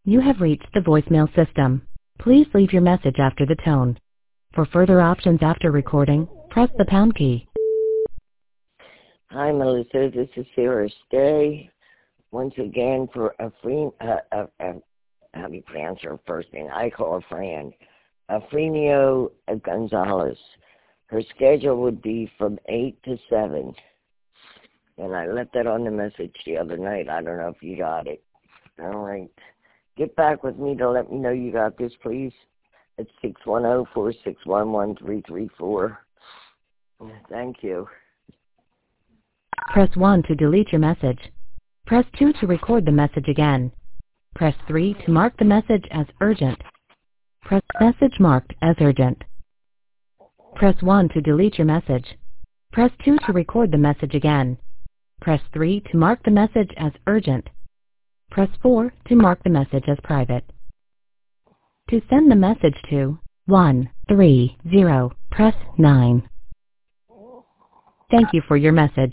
You have reached the voicemail system. Please leave your message after the tone. For further options after recording, press the pound key. Hi, Melissa. This is Sarah Stay. Once again for a free, how do you pronounce her first name? I call her Fran. Afrenio Gonzalez. Her schedule would be from 8 to 7. And I left that on the message the other night. I don't know if you got it. All right. Get back with me to let me know you got this, please. It's 610-461-1334. Thank you. Press 1 to delete your message. Press 2 to record the message again. Press 3 to mark the message as urgent. Press message marked as urgent. Press 1 to delete your message. Press 2 to record the message again. Press 3 to mark the message as urgent. Press 4 to mark the message as private. To send the message to 130, press 9. Thank you for your message.